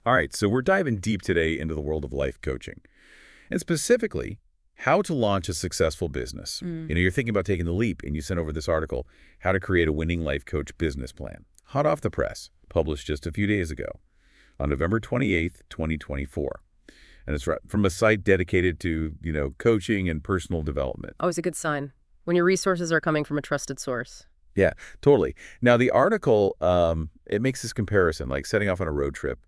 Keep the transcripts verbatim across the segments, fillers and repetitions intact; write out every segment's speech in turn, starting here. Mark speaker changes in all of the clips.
Speaker 1: All right, so we're diving deep today into the world of life coaching, and specifically, how to launch a successful business.
Speaker 2: Mm.
Speaker 1: You know, you're thinking about taking the leap, and you sent over this article, How to Create a Winning Life Coach Business Plan. Hot off the press, published just a few days ago, on November twenty-eighth, twenty twenty-four. And it's from a site dedicated to, you know, coaching and personal development.
Speaker 2: Always a good sign when your resources are coming from a trusted source.
Speaker 1: Yeah, totally. Now, the article, um, it makes this comparison, like setting off on a road trip,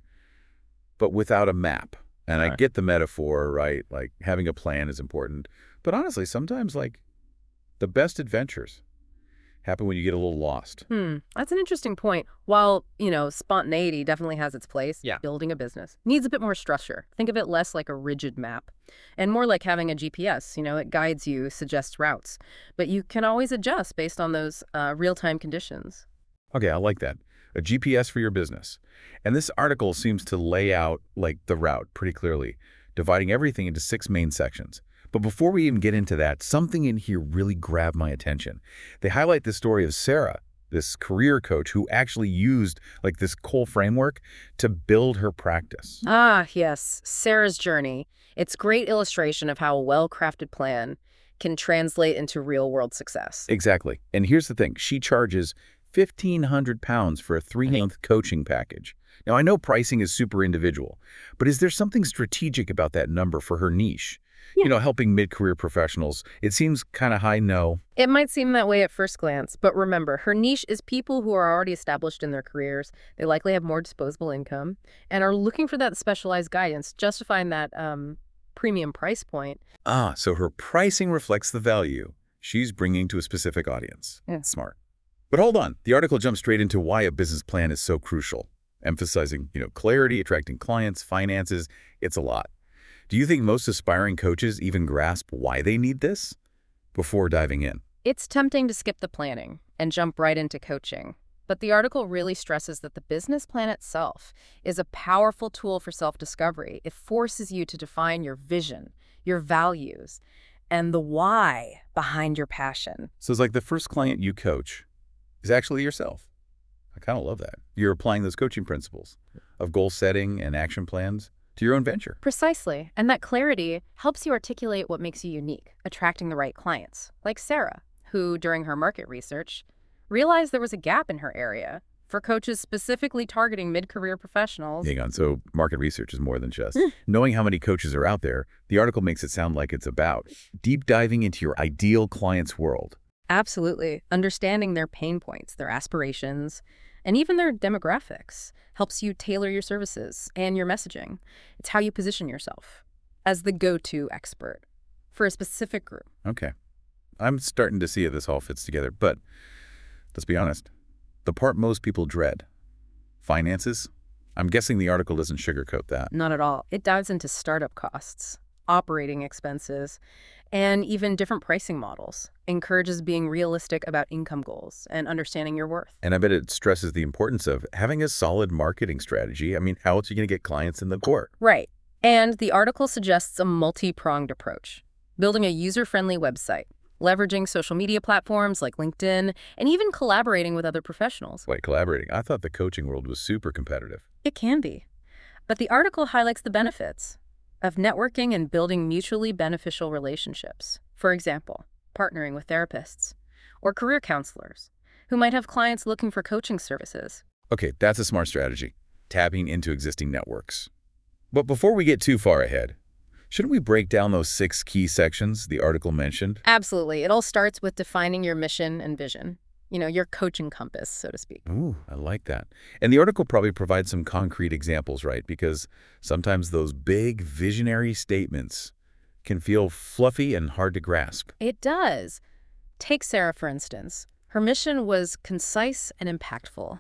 Speaker 1: but without a map. And I
Speaker 2: Right.
Speaker 1: get the metaphor, right? Like having a plan is important. But honestly, sometimes like the best adventures happen when you get a little lost.
Speaker 2: Hmm, that's an interesting point. While, you know, spontaneity definitely has its place,
Speaker 1: Yeah.
Speaker 2: building a business needs a bit more structure. Think of it less like a rigid map and more like having a G P S. You know, it guides you, suggests routes, but you can always adjust based on those uh, real-time conditions.
Speaker 1: Okay, I like that. A G P S for your business. And this article seems to lay out like the route pretty clearly, dividing everything into six main sections. But before we even get into that, something in here really grabbed my attention. They highlight the story of Sarah, this career coach who actually used like this Cole framework to build her practice.
Speaker 2: Ah, yes, Sarah's journey. It's great illustration of how a well-crafted plan can translate into real-world success.
Speaker 1: Exactly. And here's the thing. She charges fifteen hundred pounds for a three-month coaching package. Now, I know pricing is super individual, but is there something strategic about that number for her niche?
Speaker 2: Yeah.
Speaker 1: You know, helping mid-career professionals. It seems kind of high, no.
Speaker 2: It might seem that way at first glance, but remember, her niche is people who are already established in their careers. They likely have more disposable income and are looking for that specialized guidance, justifying that um, premium price point.
Speaker 1: Ah, so her pricing reflects the value she's bringing to a specific audience.
Speaker 2: Yeah.
Speaker 1: Smart. But hold on. The article jumps straight into why a business plan is so crucial, emphasizing, you know, clarity, attracting clients, finances. It's a lot. Do you think most aspiring coaches even grasp why they need this before diving in?
Speaker 2: It's tempting to skip the planning and jump right into coaching. But the article really stresses that the business plan itself is a powerful tool for self-discovery. It forces you to define your vision, your values, and the why behind your passion.
Speaker 1: So it's like the first client you coach is actually yourself. I kind of love that. You're applying those coaching principles of goal setting and action plans to your own venture.
Speaker 2: Precisely. And that clarity helps you articulate what makes you unique, attracting the right clients, like Sarah, who, during her market research, realized there was a gap in her area for coaches specifically targeting mid-career professionals.
Speaker 1: Hang on. So market research is more than just knowing how many coaches are out there. The article makes it sound like it's about deep diving into your ideal client's world.
Speaker 2: Absolutely. Understanding their pain points, their aspirations, and even their demographics helps you tailor your services and your messaging. It's how you position yourself as the go-to expert for a specific group.
Speaker 1: Okay. I'm starting to see how this all fits together, but let's be honest. The part most people dread, finances, I'm guessing the article doesn't sugarcoat that.
Speaker 2: Not at all. It dives into startup costs, operating expenses, and even different pricing models. Encourages being realistic about income goals and understanding your worth.
Speaker 1: And I bet it stresses the importance of having a solid marketing strategy. I mean, how else are you going to get clients in the door?
Speaker 2: Right. And the article suggests a multi-pronged approach, building a user-friendly website, leveraging social media platforms like LinkedIn, and even collaborating with other professionals.
Speaker 1: Wait, collaborating. I thought the coaching world was super competitive.
Speaker 2: It can be. But the article highlights the benefits of networking and building mutually beneficial relationships. For example, partnering with therapists or career counselors who might have clients looking for coaching services.
Speaker 1: Okay, that's a smart strategy, tapping into existing networks. But before we get too far ahead, shouldn't we break down those six key sections the article mentioned?
Speaker 2: Absolutely. It all starts with defining your mission and vision. You know, your coaching compass, so to speak.
Speaker 1: Ooh, I like that. And the article probably provides some concrete examples, right? Because sometimes those big visionary statements can feel fluffy and hard to grasp.
Speaker 2: It does. Take Sarah, for instance. Her mission was concise and impactful: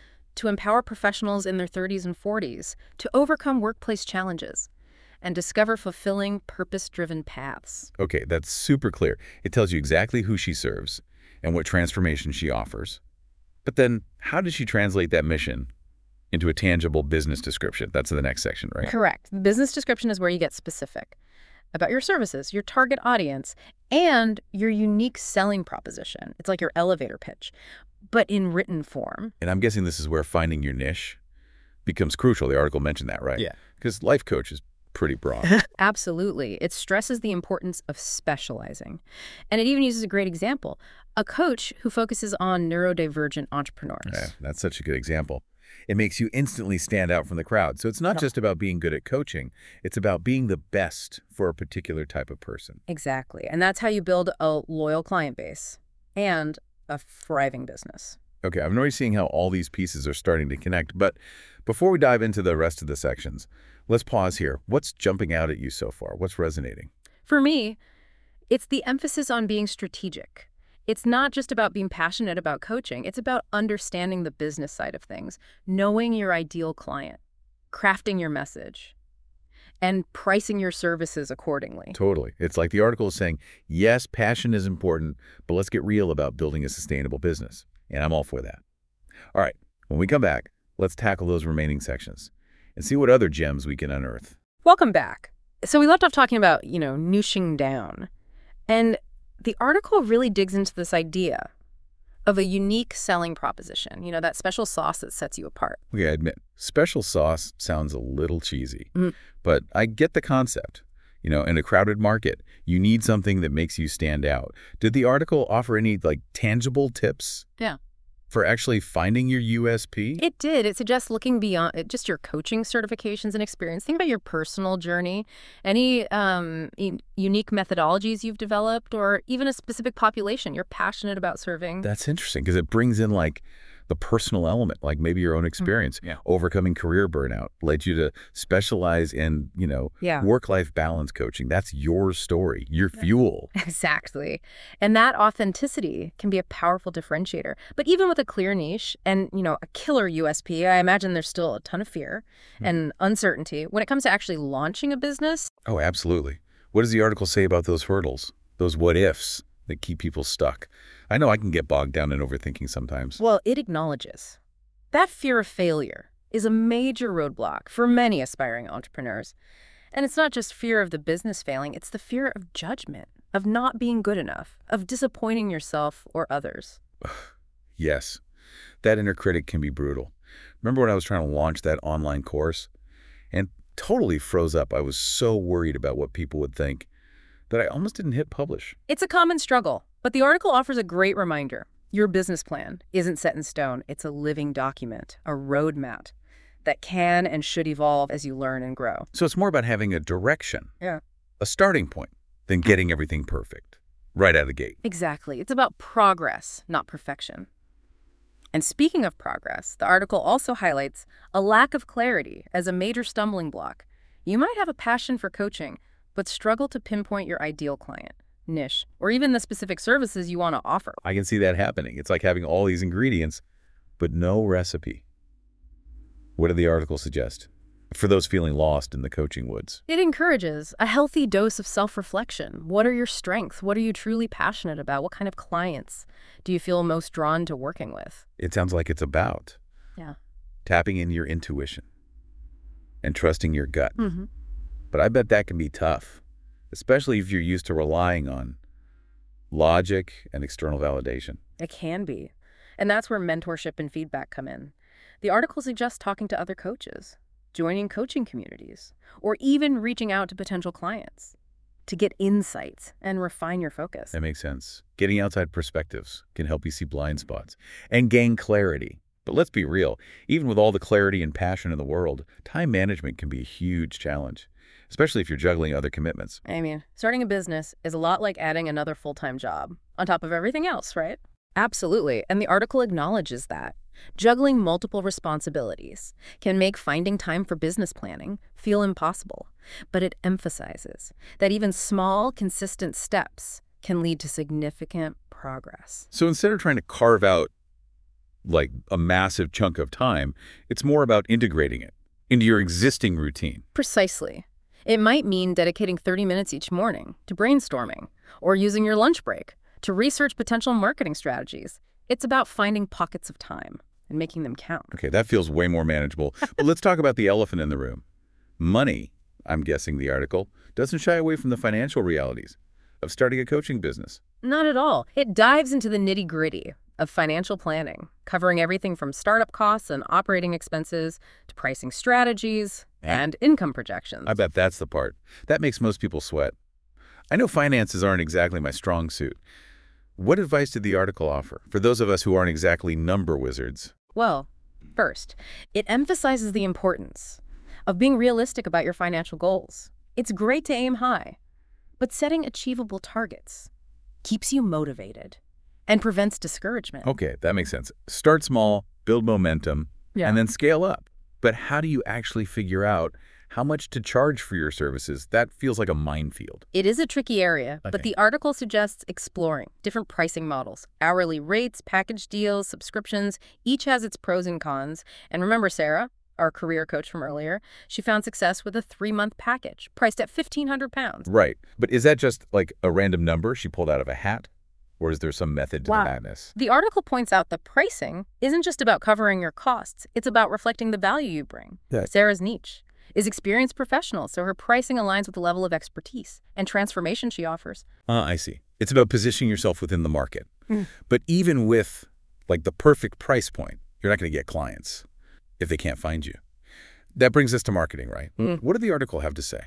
Speaker 2: to empower professionals in their thirties and forties to overcome workplace challenges and discover fulfilling, purpose-driven paths.
Speaker 1: Okay, that's super clear. It tells you exactly who she serves and what transformation she offers. But then, how does she translate that mission into a tangible business description? That's the next section, right?
Speaker 2: Correct. The business description is where you get specific about your services, your target audience, and your unique selling proposition. It's like your elevator pitch, but in written form.
Speaker 1: And I'm guessing this is where finding your niche becomes crucial. The article mentioned that, right?
Speaker 3: Yeah.
Speaker 1: Because life coach is pretty broad.
Speaker 2: Absolutely. It stresses the importance of specializing. And it even uses a great example, a coach who focuses on neurodivergent entrepreneurs.
Speaker 1: Yeah, that's such a good example. It makes you instantly stand out from the crowd. So it's not just about being good at coaching. It's about being the best for a particular type of person.
Speaker 2: Exactly. And that's how you build a loyal client base and a thriving business.
Speaker 1: Okay, I'm already seeing how all these pieces are starting to connect. But before we dive into the rest of the sections, let's pause here. What's jumping out at you so far? What's resonating?
Speaker 2: For me, it's the emphasis on being strategic. It's not just about being passionate about coaching. It's about understanding the business side of things, knowing your ideal client, crafting your message, and pricing your services accordingly.
Speaker 1: Totally. It's like the article is saying, yes, passion is important, but let's get real about building a sustainable business. And I'm all for that. All right, when we come back, let's tackle those remaining sections and see what other gems we can unearth.
Speaker 2: Welcome back. So we left off talking about, you know, niching down. And the article really digs into this idea of a unique selling proposition, you know, that special sauce that sets you apart.
Speaker 1: Okay, I admit, special sauce sounds a little cheesy,
Speaker 2: Mm.
Speaker 1: but I get the concept. You know, in a crowded market, you need something that makes you stand out. Did the article offer any, like, tangible tips?
Speaker 2: Yeah.
Speaker 1: For actually finding your U S P?
Speaker 2: It did. It suggests looking beyond it- just your coaching certifications and experience. Think about your personal journey, any um, e- unique methodologies you've developed, or even a specific population you're passionate about serving.
Speaker 1: That's interesting because it brings in, like, the personal element, like maybe your own experience.
Speaker 3: Yeah.
Speaker 1: Overcoming career burnout led you to specialize in, you know,
Speaker 2: Yeah.
Speaker 1: work-life balance coaching. That's your story, your fuel.
Speaker 2: Exactly. And that authenticity can be a powerful differentiator. But even with a clear niche and, you know, a killer U S P, I imagine there's still a ton of fear and uncertainty when it comes to actually launching a business.
Speaker 1: Oh, absolutely. What does the article say about those hurdles, those what-ifs that keep people stuck? I know I can get bogged down in overthinking sometimes.
Speaker 2: Well, it acknowledges that fear of failure is a major roadblock for many aspiring entrepreneurs. And it's not just fear of the business failing, it's the fear of judgment, of not being good enough, of disappointing yourself or others.
Speaker 1: Yes, that inner critic can be brutal. Remember when I was trying to launch that online course and totally froze up? I was so worried about what people would think that I almost didn't hit publish.
Speaker 2: It's a common struggle, but the article offers a great reminder. Your business plan isn't set in stone. It's a living document, a roadmap that can and should evolve as you learn and grow.
Speaker 1: So it's more about having a direction,
Speaker 2: Yeah.
Speaker 1: a starting point, than getting everything perfect right out of the gate.
Speaker 2: Exactly. It's about progress, not perfection. And speaking of progress, the article also highlights a lack of clarity as a major stumbling block. You might have a passion for coaching, but struggle to pinpoint your ideal client, niche, or even the specific services you want to offer.
Speaker 1: I can see that happening. It's like having all these ingredients, but no recipe. What did the article suggest for those feeling lost in the coaching woods?
Speaker 2: It encourages a healthy dose of self-reflection. What are your strengths? What are you truly passionate about? What kind of clients do you feel most drawn to working with?
Speaker 1: It sounds like it's about
Speaker 2: Yeah.
Speaker 1: tapping into your intuition and trusting your gut.
Speaker 2: Mm-hmm.
Speaker 1: But I bet that can be tough, especially if you're used to relying on logic and external validation.
Speaker 2: It can be. And that's where mentorship and feedback come in. The article suggests talking to other coaches, joining coaching communities, or even reaching out to potential clients to get insights and refine your focus.
Speaker 1: That makes sense. Getting outside perspectives can help you see blind spots and gain clarity. But let's be real, even with all the clarity and passion in the world, time management can be a huge challenge, especially if you're juggling other commitments.
Speaker 2: I mean, starting a business is a lot like adding another full-time job on top of everything else, right? Absolutely. And the article acknowledges that. Juggling multiple responsibilities can make finding time for business planning feel impossible, but it emphasizes that even small, consistent steps can lead to significant progress.
Speaker 1: So instead of trying to carve out like a massive chunk of time, it's more about integrating it into your existing routine.
Speaker 2: Precisely. It might mean dedicating thirty minutes each morning to brainstorming, or using your lunch break to research potential marketing strategies. It's about finding pockets of time and making them count.
Speaker 1: Okay, that feels way more manageable. But let's talk about the elephant in the room. Money, I'm guessing the article, doesn't shy away from the financial realities of starting a coaching business.
Speaker 2: Not at all. It dives into the nitty-gritty. of financial planning, covering everything from startup costs and operating expenses to pricing strategies and income projections.
Speaker 1: I bet that's the part. That makes most people sweat. I know finances aren't exactly my strong suit. What advice did the article offer for those of us who aren't exactly number wizards?
Speaker 2: Well, first, it emphasizes the importance of being realistic about your financial goals. It's great to aim high, but setting achievable targets keeps you motivated and prevents discouragement.
Speaker 1: Okay, that makes sense. Start small, build momentum,
Speaker 2: Yeah.
Speaker 1: and then scale up. But how do you actually figure out how much to charge for your services? That feels like a minefield.
Speaker 2: It is a tricky area,
Speaker 1: Okay.
Speaker 2: but the article suggests exploring different pricing models, hourly rates, package deals, subscriptions. Each has its pros and cons. And remember Sarah, our career coach from earlier, she found success with a three-month package priced at fifteen hundred pounds.
Speaker 1: Right. But is that just like a random number she pulled out of a hat? Or is there some method to
Speaker 2: Wow.
Speaker 1: the madness?
Speaker 2: The article points out that pricing isn't just about covering your costs. It's about reflecting the value you bring.
Speaker 1: Yeah.
Speaker 2: Sarah's niche is experienced professional, so her pricing aligns with the level of expertise and transformation she offers.
Speaker 1: Uh, I see. It's about positioning yourself within the market.
Speaker 2: Mm.
Speaker 1: But even with like the perfect price point, you're not going to get clients if they can't find you. That brings us to marketing, right?
Speaker 2: Mm.
Speaker 1: What did the article have to say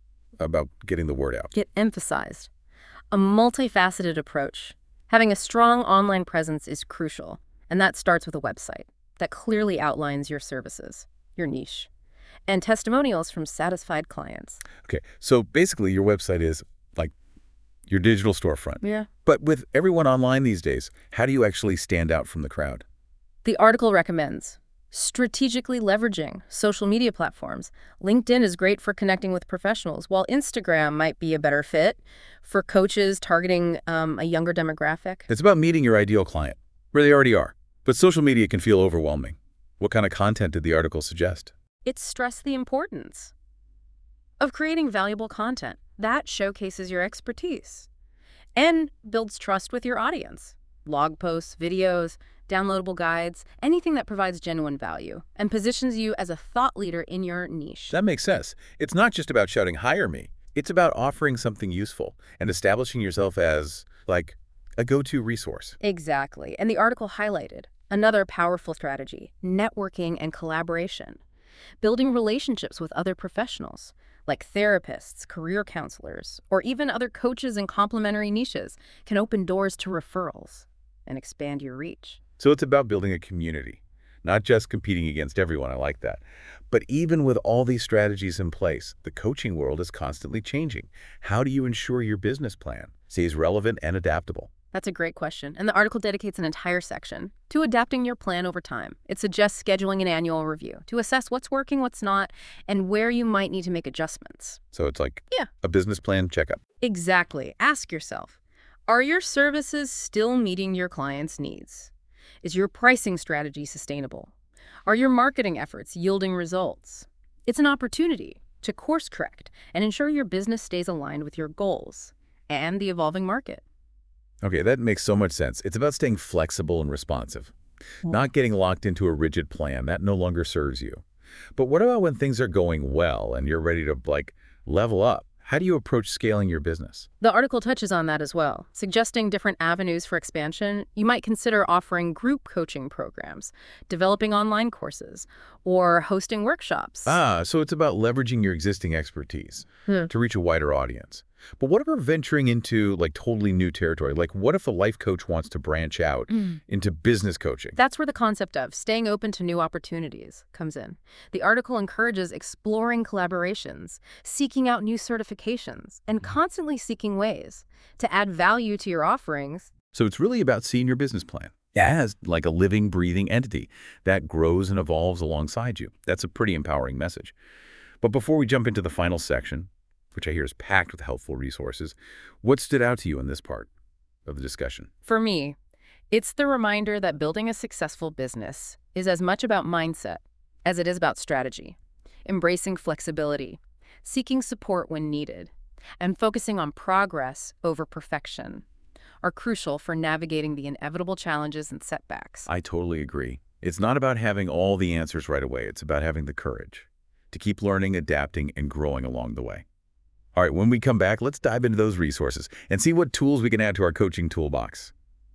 Speaker 1: about getting the word out?
Speaker 2: Get emphasized. A multifaceted approach. Having a strong online presence is crucial, and that starts with a website that clearly outlines your services, your niche, and testimonials from satisfied clients.
Speaker 1: Okay, so basically your website is like your digital storefront.
Speaker 2: Yeah.
Speaker 1: But with everyone online these days, how do you actually stand out from the crowd?
Speaker 2: The article recommends strategically leveraging social media platforms. LinkedIn is great for connecting with professionals, while Instagram might be a better fit for coaches targeting um, a younger demographic.
Speaker 1: It's about meeting your ideal client, where they already are. But social media can feel overwhelming. What kind of content did the article suggest?
Speaker 2: It stressed the importance of creating valuable content that showcases your expertise and builds trust with your audience. Blog posts, videos, downloadable guides, anything that provides genuine value and positions you as a thought leader in your niche.
Speaker 1: That makes sense. It's not just about shouting, hire me. It's about offering something useful and establishing yourself as, like, a go-to resource.
Speaker 2: Exactly. And the article highlighted another powerful strategy, networking and collaboration. Building relationships with other professionals, like therapists, career counselors, or even other coaches in complementary niches, can open doors to referrals and expand your reach.
Speaker 1: So it's about building a community, not just competing against everyone. I like that. But even with all these strategies in place, the coaching world is constantly changing. How do you ensure your business plan stays relevant and adaptable?
Speaker 2: That's a great question, and the article dedicates an entire section to adapting your plan over time. It suggests scheduling an annual review to assess what's working, what's not, and where you might need to make adjustments.
Speaker 1: So it's like
Speaker 2: Yeah.
Speaker 1: a business plan checkup.
Speaker 2: Exactly. Ask yourself, are your services still meeting your clients' needs? Is your pricing strategy sustainable? Are your marketing efforts yielding results? It's an opportunity to course correct and ensure your business stays aligned with your goals and the evolving market.
Speaker 1: Okay, that makes so much sense. It's about staying flexible and responsive, not getting locked into a rigid plan. That no longer serves you. But what about when things are going well and you're ready to, like, level up? How do you approach scaling your business?
Speaker 2: The article touches on that as well, suggesting different avenues for expansion. You might consider offering group coaching programs, developing online courses, or hosting workshops.
Speaker 1: Ah, so it's about leveraging your existing expertise
Speaker 2: Hmm.
Speaker 1: to reach a wider audience. But what about venturing into, like, totally new territory? Like, what if a life coach wants to branch out
Speaker 2: Mm.
Speaker 1: into business coaching?
Speaker 2: That's where the concept of staying open to new opportunities comes in. The article encourages exploring collaborations, seeking out new certifications, and constantly seeking ways to add value to your offerings.
Speaker 1: So it's really about seeing your business plan as like a living, breathing entity that grows and evolves alongside you. That's a pretty empowering message. But before we jump into the final section, which I hear is packed with helpful resources, what stood out to you in this part of the discussion?
Speaker 2: For me, it's the reminder that building a successful business is as much about mindset as it is about strategy. Embracing flexibility, seeking support when needed, and focusing on progress over perfection are crucial for navigating the inevitable challenges and setbacks.
Speaker 1: I totally agree. It's not about having all the answers right away. It's about having the courage to keep learning, adapting, and growing along the way. All right, when we come back, let's dive into those resources and see what tools we can add to our coaching toolbox.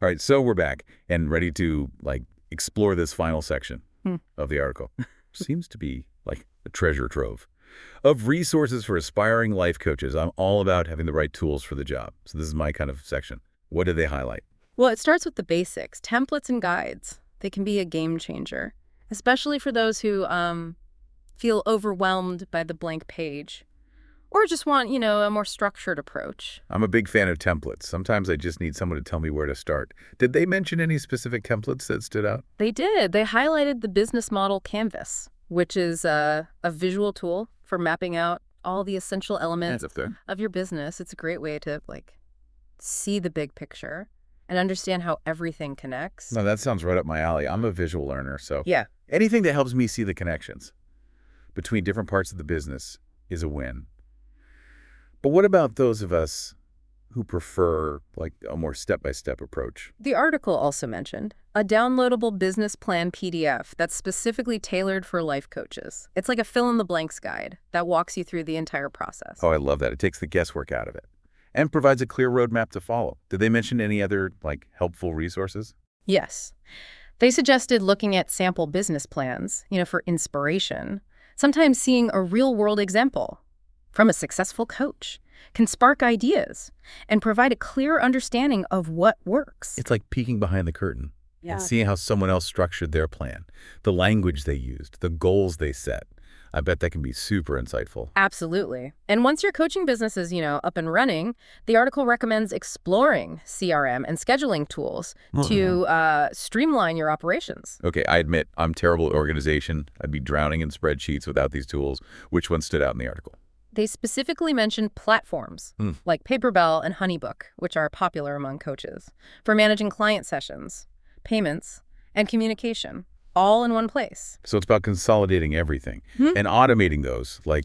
Speaker 1: All right, so we're back and ready to, like, explore this final section
Speaker 2: Hmm.
Speaker 1: of the article. Seems to be like a treasure trove of resources for aspiring life coaches. I'm all about having the right tools for the job. So this is my kind of section. What do they highlight?
Speaker 2: Well, it starts with the basics, templates and guides. They can be a game changer, especially for those who um, feel overwhelmed by the blank page or just want, you know, a more structured approach.
Speaker 1: I'm a big fan of templates. Sometimes I just need someone to tell me where to start. Did they mention any specific templates that stood out?
Speaker 2: They did. They highlighted the business model canvas, which is a, a visual tool for mapping out all the essential elements
Speaker 1: up there.
Speaker 2: of your business. It's a great way to, like, see the big picture and understand how everything connects.
Speaker 1: No, that sounds right up my alley. I'm a visual learner, so
Speaker 2: Yeah.
Speaker 1: anything that helps me see the connections between different parts of the business is a win. But what about those of us who prefer, like, a more step-by-step approach?
Speaker 2: The article also mentioned a downloadable business plan P D F that's specifically tailored for life coaches. It's like a fill-in-the-blanks guide that walks you through the entire process.
Speaker 1: Oh, I love that. It takes the guesswork out of it and provides a clear roadmap to follow. Did they mention any other, like, helpful resources?
Speaker 2: Yes. They suggested looking at sample business plans, you know, for inspiration. Sometimes seeing a real-world example from a successful coach can spark ideas and provide a clear understanding of what works.
Speaker 1: It's like peeking behind the curtain
Speaker 2: Yeah.
Speaker 1: and seeing how someone else structured their plan, the language they used, the goals they set. I bet that can be super insightful.
Speaker 2: Absolutely. And once your coaching business is, you know, up and running, the article recommends exploring C R M and scheduling tools to uh, streamline your operations.
Speaker 1: Okay, I admit I'm terrible at organization. I'd be drowning in spreadsheets without these tools. Which one stood out in the article?
Speaker 2: They specifically mentioned platforms
Speaker 1: Hmm.
Speaker 2: like Paperbell and Honeybook, which are popular among coaches, for managing client sessions, payments, and communication, all in one place.
Speaker 1: So it's about consolidating everything
Speaker 2: Hmm.
Speaker 1: and automating those, like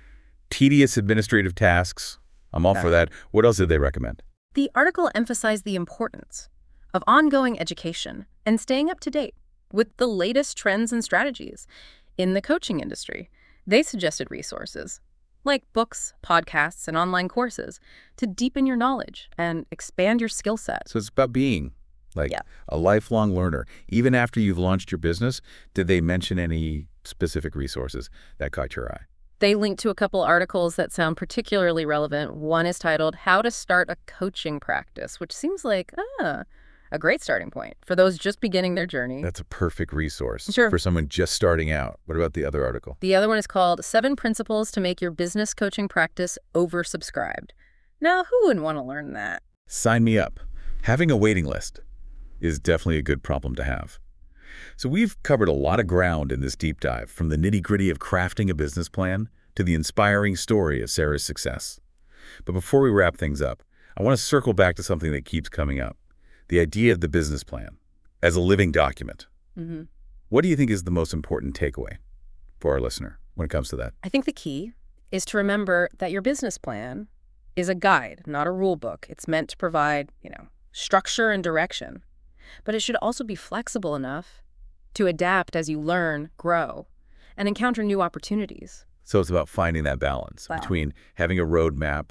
Speaker 1: tedious administrative tasks. I'm all for that. What else did they recommend?
Speaker 2: The article emphasized the importance of ongoing education and staying up to date with the latest trends and strategies in the coaching industry. They suggested resources like books, podcasts, and online courses to deepen your knowledge and expand your skill set.
Speaker 1: So it's about being like
Speaker 2: Yeah.
Speaker 1: a lifelong learner. Even after you've launched your business, did they mention any specific resources that caught your eye?
Speaker 2: They linked to a couple articles that sound particularly relevant. One is titled How to Start a Coaching Practice, which seems like ah, a great starting point for those just beginning their journey.
Speaker 1: That's a perfect resource
Speaker 2: Sure.
Speaker 1: for someone just starting out. What about the other article?
Speaker 2: The other one is called Seven Principles to Make Your Business Coaching Practice Oversubscribed. Now, who wouldn't want to learn that?
Speaker 1: Sign me up. Having a waiting list is definitely a good problem to have. So we've covered a lot of ground in this deep dive, from the nitty-gritty of crafting a business plan to the inspiring story of Sarah's success. But before we wrap things up, I want to circle back to something that keeps coming up, the idea of the business plan as a living document.
Speaker 2: Mm-hmm.
Speaker 1: What do you think is the most important takeaway for our listener when it comes to that?
Speaker 2: I think the key is to remember that your business plan is a guide, not a rule book. It's meant to provide, you know, structure and direction. But it should also be flexible enough to adapt as you learn, grow, and encounter new opportunities.
Speaker 1: So it's about finding that balance
Speaker 2: Wow.
Speaker 1: between having a roadmap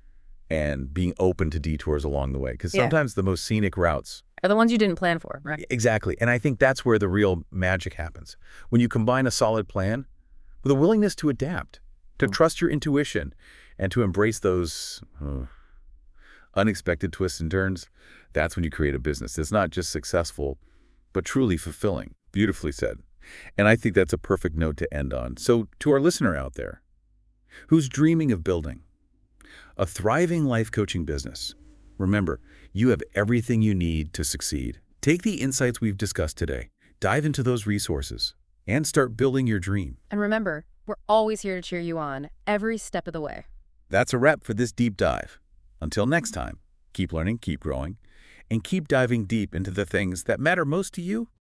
Speaker 1: and being open to detours along the way. Because
Speaker 2: Yeah.
Speaker 1: sometimes the most scenic routes.
Speaker 2: Are the ones you didn't plan for, right?
Speaker 1: Exactly. And I think that's where the real magic happens. When you combine a solid plan with a willingness to adapt, to
Speaker 2: Mm.
Speaker 1: trust your intuition, and to embrace those uh, unexpected twists and turns, that's when you create a business that's not just successful, but truly fulfilling. Beautifully said. And I think that's a perfect note to end on. So to our listener out there who's dreaming of building a thriving life coaching business, remember, you have everything you need to succeed. Take the insights we've discussed today, dive into those resources, and start building your dream.
Speaker 2: And remember, we're always here to cheer you on every step of the way.
Speaker 1: That's a wrap for this deep dive. Until next time, keep learning, keep growing, and keep diving deep into the things that matter most to you